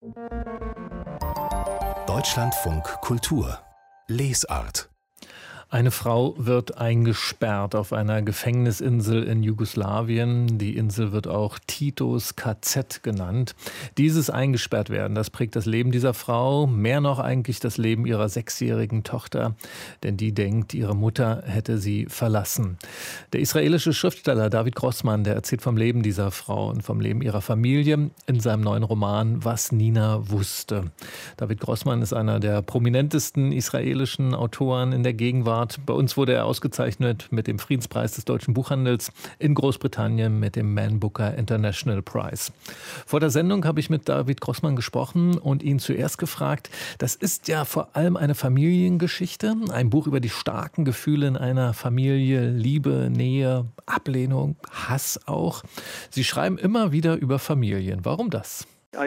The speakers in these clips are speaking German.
Deutschlandfunk Kultur Lesart. Eine Frau wird eingesperrt auf einer Gefängnisinsel in Jugoslawien. Die Insel wird auch Titos KZ genannt. Dieses Eingesperrtwerden, das prägt das Leben dieser Frau, mehr noch eigentlich das Leben ihrer 6-jährigen Tochter, denn die denkt, ihre Mutter hätte sie verlassen. Der israelische Schriftsteller David Grossman, der erzählt vom Leben dieser Frau und vom Leben ihrer Familie in seinem neuen Roman Was Nina wusste. David Grossman ist einer der prominentesten israelischen Autoren in der Gegenwart. Bei uns wurde er ausgezeichnet mit dem Friedenspreis des deutschen Buchhandels, in Großbritannien mit dem Man Booker International Prize. Vor der Sendung habe ich mit David Grossman gesprochen und ihn zuerst gefragt, das ist ja vor allem eine Familiengeschichte, ein Buch über die starken Gefühle in einer Familie, Liebe, Nähe, Ablehnung, Hass auch. Sie schreiben immer wieder über Familien. Warum das?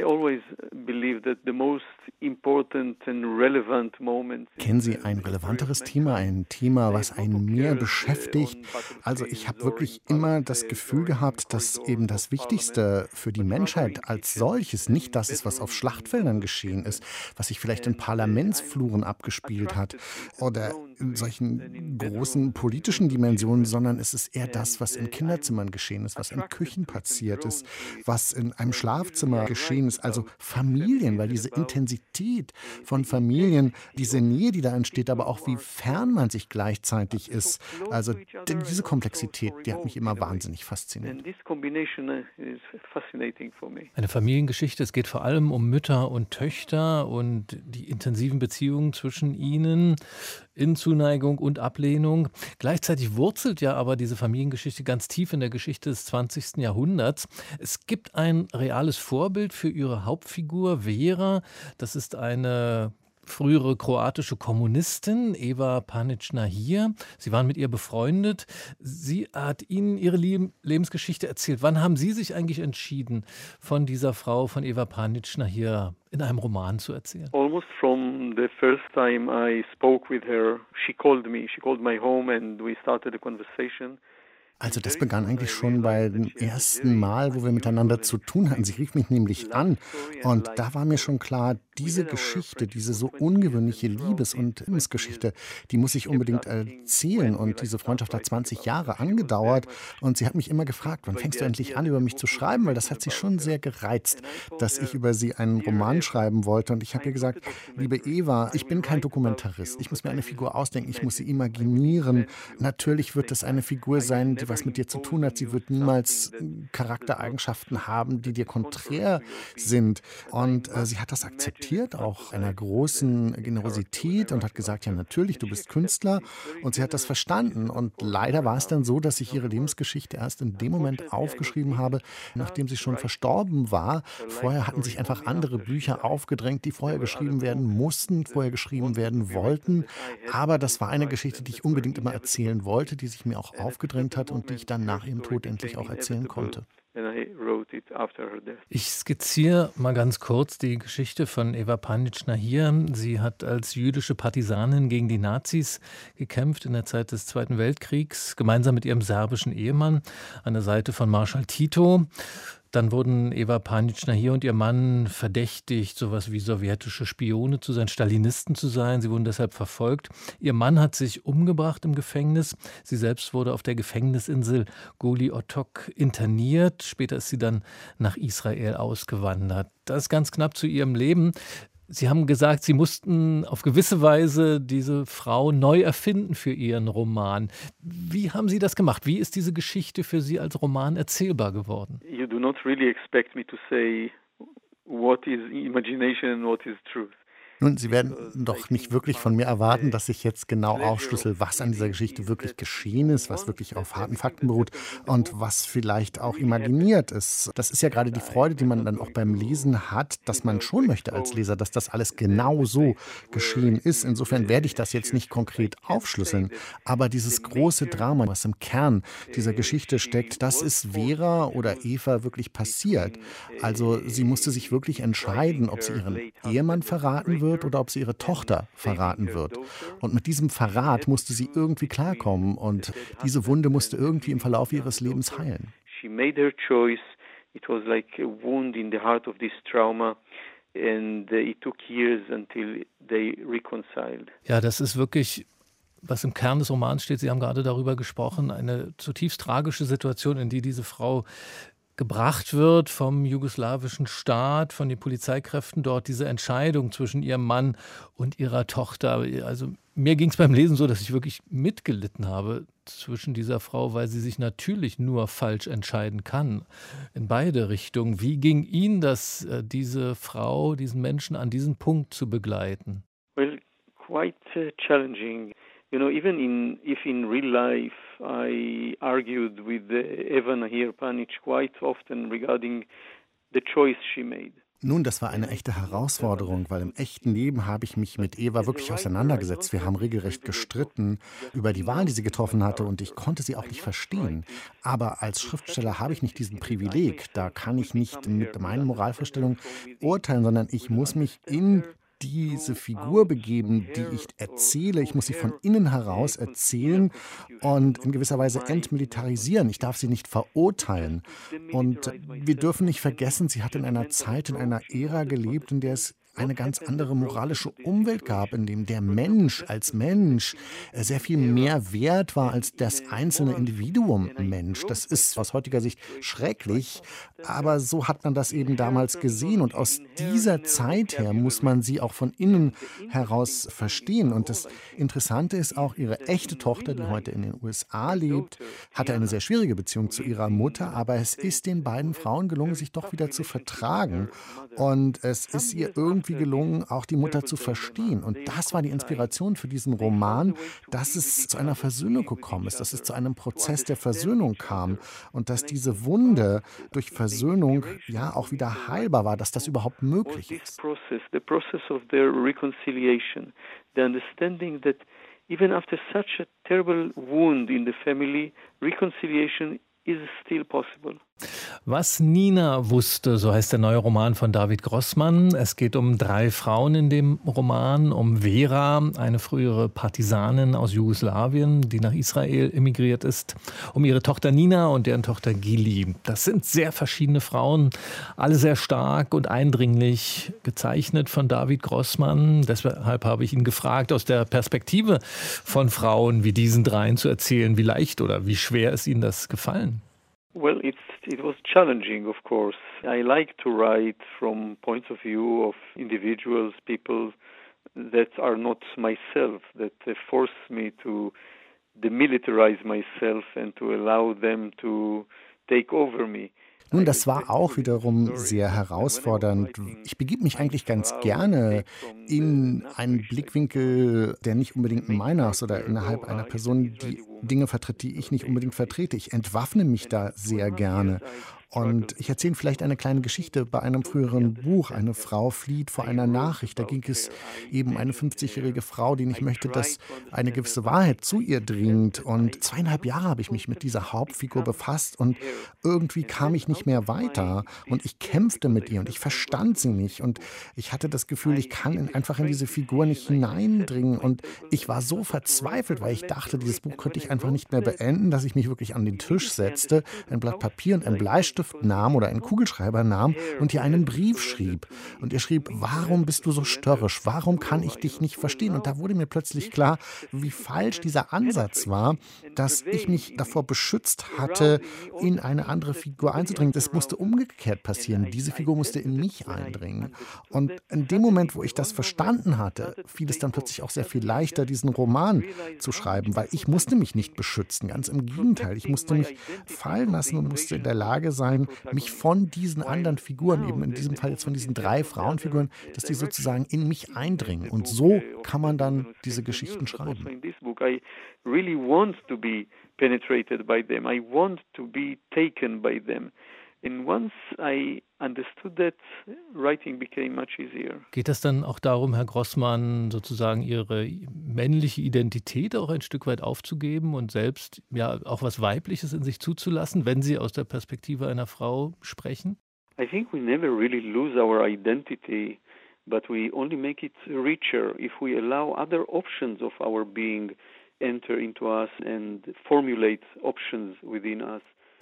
Kennen Sie ein relevanteres Thema, ein Thema, was einen mehr beschäftigt? Also ich habe wirklich immer das Gefühl gehabt, dass eben das Wichtigste für die Menschheit als solches nicht das ist, was auf Schlachtfeldern geschehen ist, was sich vielleicht in Parlamentsfluren abgespielt hat oder in solchen großen politischen Dimensionen, sondern es ist eher das, was in Kinderzimmern geschehen ist, was in Küchen passiert ist, was in einem Schlafzimmer geschehen ist, also Familien, weil diese Intensität von Familien, diese Nähe, die da entsteht, aber auch wie fern man sich gleichzeitig ist, also diese Komplexität, die hat mich immer wahnsinnig fasziniert. Eine Familiengeschichte, es geht vor allem um Mütter und Töchter und die intensiven Beziehungen zwischen ihnen in Zuneigung und Ablehnung. Gleichzeitig wurzelt ja aber diese Familiengeschichte ganz tief in der Geschichte des 20. Jahrhunderts. Es gibt ein reales Vorbild für ihre Hauptfigur Vera. Das ist eine frühere kroatische Kommunistin, Eva Panic-Nahir. Sie waren mit ihr befreundet. Sie hat Ihnen ihre Lebensgeschichte erzählt. Wann haben Sie sich eigentlich entschieden, von dieser Frau, von Eva Panic-Nahir, in einem Roman zu erzählen? Almost from the first time I spoke with her, she called my home and we started a conversation. Also das begann eigentlich schon beim ersten Mal, wo wir miteinander zu tun hatten. Sie rief mich nämlich an und da war mir schon klar, diese Geschichte, diese so ungewöhnliche Liebes- und Lebensgeschichte, die muss ich unbedingt erzählen. Und diese Freundschaft hat 20 Jahre angedauert und sie hat mich immer gefragt, wann fängst du endlich an, über mich zu schreiben? Weil das hat sie schon sehr gereizt, dass ich über sie einen Roman schreiben wollte. Und ich habe ihr gesagt, liebe Eva, ich bin kein Dokumentarist. Ich muss mir eine Figur ausdenken, ich muss sie imaginieren. Natürlich wird es eine Figur sein, die was mit dir zu tun hat. Sie wird niemals Charaktereigenschaften haben, die dir konträr sind. Und sie hat das akzeptiert, auch einer großen Generosität und hat gesagt, ja natürlich, du bist Künstler. Und sie hat das verstanden. Und leider war es dann so, dass ich ihre Lebensgeschichte erst in dem Moment aufgeschrieben habe, nachdem sie schon verstorben war. Vorher hatten sich einfach andere Bücher aufgedrängt, die vorher geschrieben werden mussten, vorher geschrieben werden wollten. Aber das war eine Geschichte, die ich unbedingt immer erzählen wollte, die sich mir auch aufgedrängt hat und die ich dann nach ihrem Tod endlich auch erzählen konnte. Ich skizziere mal ganz kurz die Geschichte von Eva Panic-Nahir. Sie hat als jüdische Partisanin gegen die Nazis gekämpft in der Zeit des Zweiten Weltkriegs, gemeinsam mit ihrem serbischen Ehemann an der Seite von Marschall Tito. Dann wurden Eva Panic-Nahir und ihr Mann verdächtigt, sowas wie sowjetische Spione zu sein, Stalinisten zu sein. Sie wurden deshalb verfolgt. Ihr Mann hat sich umgebracht im Gefängnis. Sie selbst wurde auf der Gefängnisinsel Goli Otok interniert. Später ist sie dann nach Israel ausgewandert. Das ist ganz knapp zu ihrem Leben. Sie haben gesagt, Sie mussten auf gewisse Weise diese Frau neu erfinden für Ihren Roman. Wie haben Sie das gemacht? Wie ist diese Geschichte für Sie als Roman erzählbar geworden? You do not really expect me to say what is imagination and what is truth. Nun, Sie werden doch nicht wirklich von mir erwarten, dass ich jetzt genau aufschlüssel, was an dieser Geschichte wirklich geschehen ist, was wirklich auf harten Fakten beruht und was vielleicht auch imaginiert ist. Das ist ja gerade die Freude, die man dann auch beim Lesen hat, dass man schon möchte als Leser, dass das alles genau so geschehen ist. Insofern werde ich das jetzt nicht konkret aufschlüsseln. Aber dieses große Drama, was im Kern dieser Geschichte steckt, das ist Vera oder Eva wirklich passiert. Also sie musste sich wirklich entscheiden, ob sie ihren Ehemann verraten wird oder ob sie ihre Tochter verraten wird. Und mit diesem Verrat musste sie irgendwie klarkommen und diese Wunde musste irgendwie im Verlauf ihres Lebens heilen. She made her choice. It was like a wound in the heart of this trauma. And it took years until they reconciled. Ja, das ist wirklich, was im Kern des Romans steht. Sie haben gerade darüber gesprochen, eine zutiefst tragische Situation, in die diese Frau gebracht wird vom jugoslawischen Staat, von den Polizeikräften dort, diese Entscheidung zwischen ihrem Mann und ihrer Tochter. Also mir ging es beim Lesen so, dass ich wirklich mitgelitten habe zwischen dieser Frau, weil sie sich natürlich nur falsch entscheiden kann, in beide Richtungen. Wie ging Ihnen das, diese Frau, diesen Menschen an diesen Punkt zu begleiten? Well, quite challenging. You know, even if in real life I argued with Eva Nahir Panic quite often regarding the choice she made. Nun, das war eine echte Herausforderung, weil im echten Leben habe ich mich mit Eva wirklich auseinandergesetzt. Wir haben regelrecht gestritten über die Wahl, die sie getroffen hatte, und ich konnte sie auch nicht verstehen. Aber als Schriftsteller habe ich nicht diesen Privileg. Da kann ich nicht mit meinen Moralvorstellungen urteilen, sondern ich muss mich in diese Figur begeben, die ich erzähle. Ich muss sie von innen heraus erzählen und in gewisser Weise entmilitarisieren. Ich darf sie nicht verurteilen. Und wir dürfen nicht vergessen, sie hat in einer Zeit, in einer Ära gelebt, in der es eine ganz andere moralische Umwelt gab, in dem der Mensch als Mensch sehr viel mehr wert war als das einzelne Individuum Mensch. Das ist aus heutiger Sicht schrecklich, aber so hat man das eben damals gesehen. Und aus dieser Zeit her muss man sie auch von innen heraus verstehen. Und das Interessante ist auch, ihre echte Tochter, die heute in den USA lebt, hatte eine sehr schwierige Beziehung zu ihrer Mutter, aber es ist den beiden Frauen gelungen, sich doch wieder zu vertragen. Und es ist ihr irgendwie gelungen, auch die Mutter zu verstehen. Und das war die Inspiration für diesen Roman, dass es zu einer Versöhnung gekommen ist, dass es zu einem Prozess der Versöhnung kam und dass diese Wunde durch Versöhnung ja auch wieder heilbar war, dass das überhaupt möglich ist. The process of their reconciliation, the understanding that even after such a terrible wound in the family, reconciliation is still possible. Was Nina wusste, so heißt der neue Roman von David Grossmann. Es geht um 3 Frauen in dem Roman, um Vera, eine frühere Partisanin aus Jugoslawien, die nach Israel emigriert ist, um ihre Tochter Nina und deren Tochter Gili. Das sind sehr verschiedene Frauen, alle sehr stark und eindringlich gezeichnet von David Grossmann. Deshalb habe ich ihn gefragt, aus der Perspektive von Frauen wie diesen 3 zu erzählen, wie leicht oder wie schwer ist Ihnen das gefallen? Well, it was challenging, of course. I like to write from points of view of individuals, people that are not myself, that force me to demilitarize myself and to allow them to take over me. Nun, das war auch wiederum sehr herausfordernd. Ich begebe mich eigentlich ganz gerne in einen Blickwinkel, der nicht unbedingt meiner ist oder innerhalb einer Person, die Dinge vertritt, die ich nicht unbedingt vertrete. Ich entwaffne mich da sehr gerne. Und ich erzähle vielleicht eine kleine Geschichte bei einem früheren Buch. Eine Frau flieht vor einer Nachricht. Da ging es eben um eine 50-jährige Frau, die nicht möchte, dass eine gewisse Wahrheit zu ihr dringt. Und 2,5 Jahre habe ich mich mit dieser Hauptfigur befasst und irgendwie kam ich nicht mehr weiter. Und ich kämpfte mit ihr und ich verstand sie nicht. Und ich hatte das Gefühl, ich kann einfach in diese Figur nicht hineindringen. Und ich war so verzweifelt, weil ich dachte, dieses Buch könnte ich einfach nicht mehr beenden, dass ich mich wirklich an den Tisch setzte, ein Blatt Papier und ein Bleistift nahm oder einen Kugelschreiber nahm und ihr einen Brief schrieb. Und ihr schrieb, warum bist du so störrisch? Warum kann ich dich nicht verstehen? Und da wurde mir plötzlich klar, wie falsch dieser Ansatz war, dass ich mich davor beschützt hatte, in eine andere Figur einzudringen. Das musste umgekehrt passieren. Diese Figur musste in mich eindringen. Und in dem Moment, wo ich das verstanden hatte, fiel es dann plötzlich auch sehr viel leichter, diesen Roman zu schreiben, weil ich musste mich nicht beschützen. Ganz im Gegenteil. Ich musste mich fallen lassen und musste in der Lage sein, mich von diesen anderen Figuren, eben in diesem Fall jetzt von diesen 3 Frauenfiguren, dass die sozusagen in mich eindringen. Und so kann man dann diese Geschichten schreiben. I really want to be penetrated by them. I want to be taken by them. And once I understood that, writing became much easier. Geht es dann auch darum, Herr Grossmann, sozusagen Ihre männliche Identität auch ein Stück weit aufzugeben und selbst ja auch was Weibliches in sich zuzulassen, wenn Sie aus der Perspektive einer Frau sprechen? I think we never really lose our identity, but we only make it richer if we allow other options of our being enter into us and formulate options within us.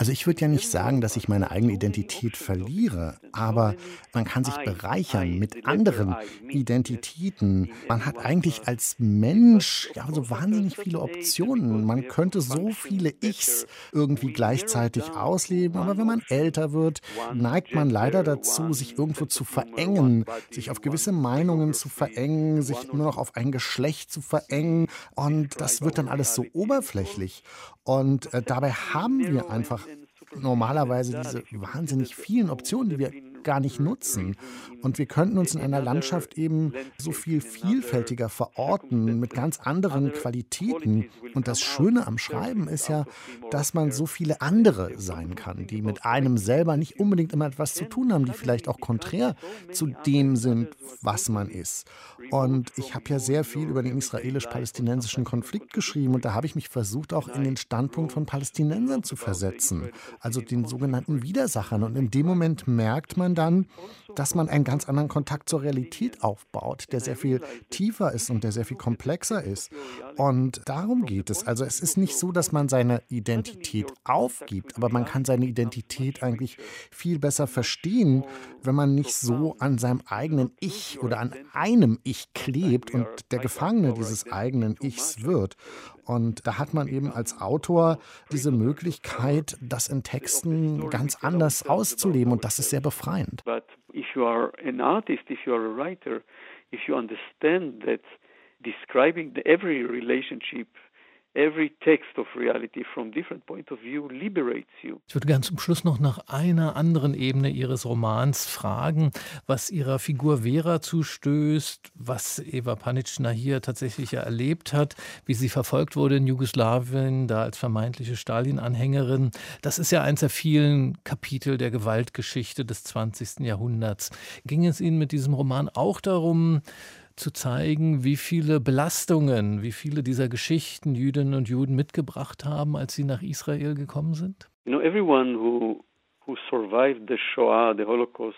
Also ich würde ja nicht sagen, dass ich meine eigene Identität verliere, aber man kann sich bereichern mit anderen Identitäten. Man hat eigentlich als Mensch ja so wahnsinnig viele Optionen. Man könnte so viele Ichs irgendwie gleichzeitig ausleben, aber wenn man älter wird, neigt man leider dazu, sich irgendwo zu verengen, sich auf gewisse Meinungen zu verengen, sich nur noch auf ein Geschlecht zu verengen und das wird dann alles so oberflächlich. Und dabei haben wir einfach normalerweise diese wahnsinnig vielen Optionen, die wir gar nicht nutzen. Und wir könnten uns in einer Landschaft eben so viel vielfältiger verorten, mit ganz anderen Qualitäten. Und das Schöne am Schreiben ist ja, dass man so viele andere sein kann, die mit einem selber nicht unbedingt immer etwas zu tun haben, die vielleicht auch konträr zu dem sind, was man ist. Und ich habe ja sehr viel über den israelisch-palästinensischen Konflikt geschrieben und da habe ich mich versucht, auch in den Standpunkt von Palästinensern zu versetzen, also den sogenannten Widersachern. Und in dem Moment merkt man dann, dass man einen ganz anderen Kontakt zur Realität aufbaut, der sehr viel tiefer ist und der sehr viel komplexer ist. Und darum geht es. Also es ist nicht so, dass man seine Identität aufgibt, aber man kann seine Identität eigentlich viel besser verstehen, wenn man nicht so an seinem eigenen Ich oder an einem Ich klebt und der Gefangene dieses eigenen Ichs wird. Und da hat man eben als Autor diese Möglichkeit, das in Texten ganz anders auszuleben und das ist sehr befreiend. But if you are an artist, if you are a writer, if you understand that describing every relationship, every text of reality from different point of view liberates you. Ich würde gern zum Schluss noch nach einer anderen Ebene Ihres Romans fragen, was Ihrer Figur Vera zustößt, was Eva Paniczna hier tatsächlich erlebt hat, wie sie verfolgt wurde in Jugoslawien, da als vermeintliche Stalin-Anhängerin. Das ist ja eins der vielen Kapitel der Gewaltgeschichte des 20. Jahrhunderts. Ging es Ihnen mit diesem Roman auch darum, zu zeigen, wie viele Belastungen, wie viele dieser Geschichten Jüdinnen und Juden mitgebracht haben, als sie nach Israel gekommen sind? You know, everyone who survived the Shoah, the Holocaust,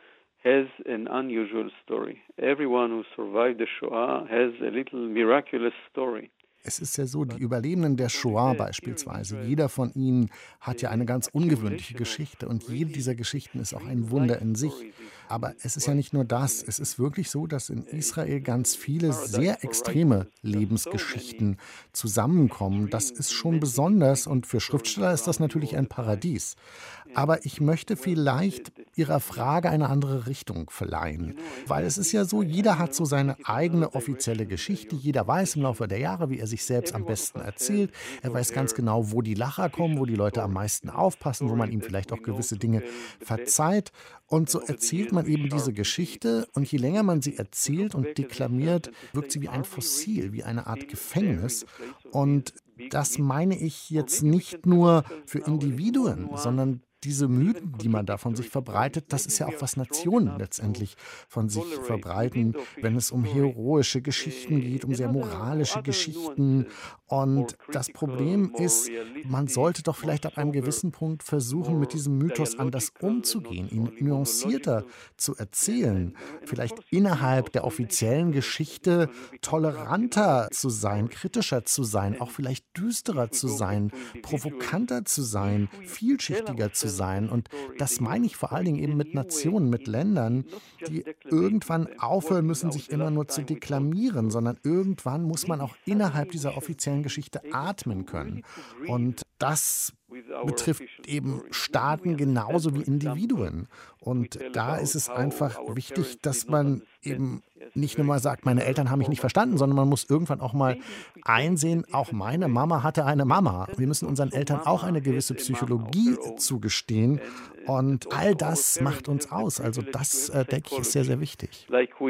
has an unusual story. Everyone who survived the Shoah has a little miraculous story. Es ist ja so, die Überlebenden der Shoah beispielsweise, jeder von ihnen hat ja eine ganz ungewöhnliche Geschichte und jede dieser Geschichten ist auch ein Wunder in sich. Aber es ist ja nicht nur das, es ist wirklich so, dass in Israel ganz viele sehr extreme Lebensgeschichten zusammenkommen. Das ist schon besonders und für Schriftsteller ist das natürlich ein Paradies. Aber ich möchte vielleicht Ihrer Frage eine andere Richtung verleihen, weil es ist ja so, jeder hat so seine eigene offizielle Geschichte, jeder weiß im Laufe der Jahre, wie er sich selbst am besten erzählt. Er weiß ganz genau, wo die Lacher kommen, wo die Leute am meisten aufpassen, wo man ihm vielleicht auch gewisse Dinge verzeiht. Und so erzählt man eben diese Geschichte und je länger man sie erzählt und deklamiert, wirkt sie wie ein Fossil, wie eine Art Gefängnis. Und das meine ich jetzt nicht nur für Individuen, sondern diese Mythen, die man da von sich verbreitet, das ist ja auch, was Nationen letztendlich von sich verbreiten, wenn es um heroische Geschichten geht, um sehr moralische Geschichten. Und das Problem ist, man sollte doch vielleicht ab einem gewissen Punkt versuchen, mit diesem Mythos anders umzugehen, ihn nuancierter zu erzählen, vielleicht innerhalb der offiziellen Geschichte toleranter zu sein, kritischer zu sein, auch vielleicht düsterer zu sein, provokanter zu sein, vielschichtiger zu sein. Und das meine ich vor allen Dingen eben mit Nationen, mit Ländern, die irgendwann aufhören müssen, sich immer nur zu deklamieren, sondern irgendwann muss man auch innerhalb dieser offiziellen Geschichte atmen können. Und das betrifft eben Staaten genauso wie Individuen. Und da ist es einfach wichtig, dass man eben nicht nur mal sagt, meine Eltern haben mich nicht verstanden, sondern man muss irgendwann auch mal einsehen, auch meine Mama hatte eine Mama. Wir müssen unseren Eltern auch eine gewisse Psychologie zugestehen. Und all das macht uns aus. Also das, denke ich, ist sehr, sehr wichtig.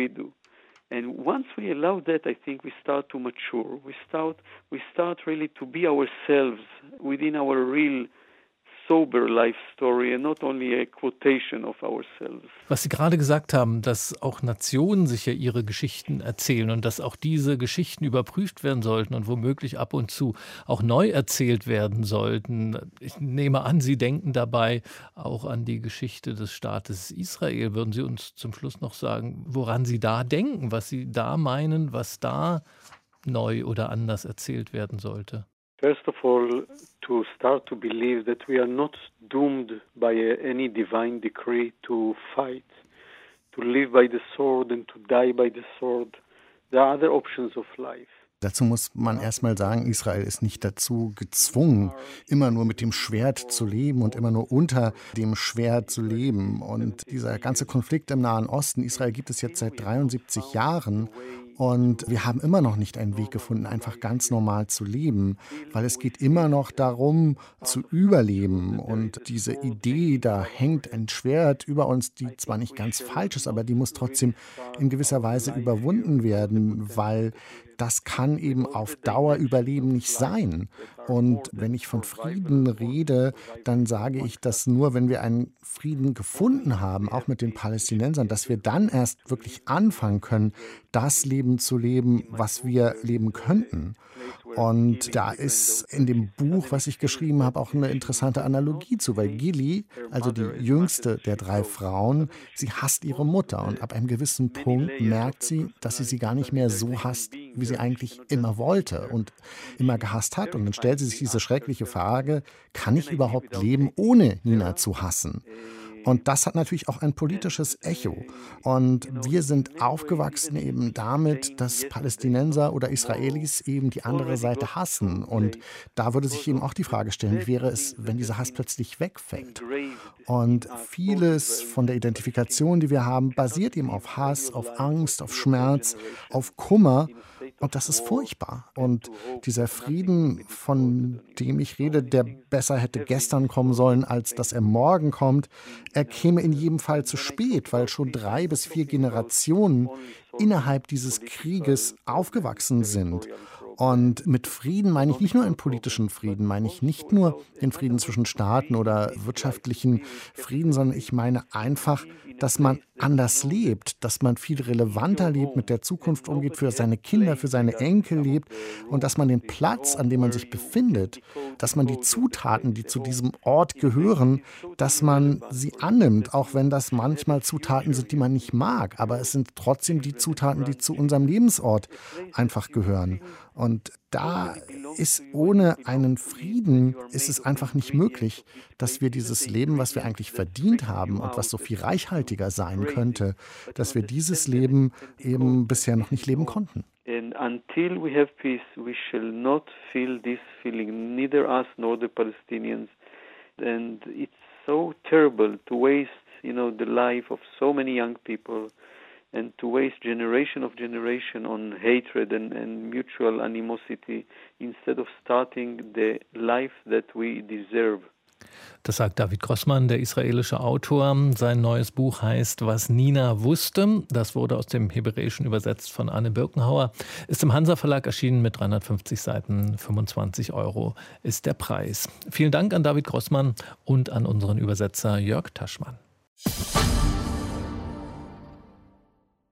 And once we allow that, I think we start to mature. We start really to be ourselves within our real sober life story and not only a quotation of ourselves. Was Sie gerade gesagt haben, dass auch Nationen sich ja ihre Geschichten erzählen und dass auch diese Geschichten überprüft werden sollten und womöglich ab und zu auch neu erzählt werden sollten. Ich nehme an, Sie denken dabei auch an die Geschichte des Staates Israel. Würden Sie uns zum Schluss noch sagen, woran Sie da denken, was Sie da meinen, was da neu oder anders erzählt werden sollte? First of all, to start to believe that we are not doomed by any divine decree to fight, to live by the sword and to die by the sword. There are other options of life. Dazu muss man erstmal sagen, Israel ist nicht dazu gezwungen, immer nur mit dem Schwert zu leben und immer nur unter dem Schwert zu leben. Und dieser ganze Konflikt im Nahen Osten, Israel gibt es jetzt seit 73 Jahren. Und wir haben immer noch nicht einen Weg gefunden, einfach ganz normal zu leben, weil es geht immer noch darum, zu überleben. Und diese Idee, da hängt ein Schwert über uns, die zwar nicht ganz falsch ist, aber die muss trotzdem in gewisser Weise überwunden werden, weil das kann eben auf Dauer Überleben nicht sein. Und wenn ich von Frieden rede, dann sage ich das nur, wenn wir einen Frieden gefunden haben, auch mit den Palästinensern, dass wir dann erst wirklich anfangen können, das Leben zu leben, was wir leben könnten. Und da ist in dem Buch, was ich geschrieben habe, auch eine interessante Analogie zu, weil Gili, also die jüngste der 3 Frauen, sie hasst ihre Mutter und ab einem gewissen Punkt merkt sie, dass sie gar nicht mehr so hasst, wie sie eigentlich immer wollte und immer gehasst hat. Und dann stellt sie sich diese schreckliche Frage, kann ich überhaupt leben, ohne Nina zu hassen? Und das hat natürlich auch ein politisches Echo. Und wir sind aufgewachsen eben damit, dass Palästinenser oder Israelis eben die andere Seite hassen. Und da würde sich eben auch die Frage stellen, wie wäre es, wenn dieser Hass plötzlich wegfällt? Und vieles von der Identifikation, die wir haben, basiert eben auf Hass, auf Angst, auf Schmerz, auf Kummer. Und das ist furchtbar. Und dieser Frieden, von dem ich rede, der besser hätte gestern kommen sollen, als dass er morgen kommt, er käme in jedem Fall zu spät, weil schon 3 bis 4 Generationen innerhalb dieses Krieges aufgewachsen sind. Und mit Frieden meine ich nicht nur einen politischen Frieden, meine ich nicht nur den Frieden zwischen Staaten oder wirtschaftlichen Frieden, sondern ich meine einfach, dass man anders lebt, dass man viel relevanter lebt, mit der Zukunft umgeht, für seine Kinder, für seine Enkel lebt und dass man den Platz, an dem man sich befindet, dass man die Zutaten, die zu diesem Ort gehören, dass man sie annimmt, auch wenn das manchmal Zutaten sind, die man nicht mag, aber es sind trotzdem die Zutaten, die zu unserem Lebensort einfach gehören. Und da ist ohne einen Frieden, ist es einfach nicht möglich, dass wir dieses Leben, was wir eigentlich verdient haben und was so viel reichhaltiger sein könnte, dass wir dieses Leben eben bisher noch nicht leben konnten. And until we have peace, we shall not feel this feeling, neither us nor the Palestinians. And it's so terrible to waste, the life of so many young people. And to waste generation on hatred and mutual animosity instead of starting the life that we deserve. Das sagt David Grossmann, der israelische Autor. Sein neues Buch heißt »Was Nina wusste«. Das wurde aus dem Hebräischen übersetzt von Anne Birkenhauer. Ist im Hansa Verlag erschienen mit 350 Seiten. 25 € ist der Preis. Vielen Dank an David Grossmann und an unseren Übersetzer Jörg Taschmann.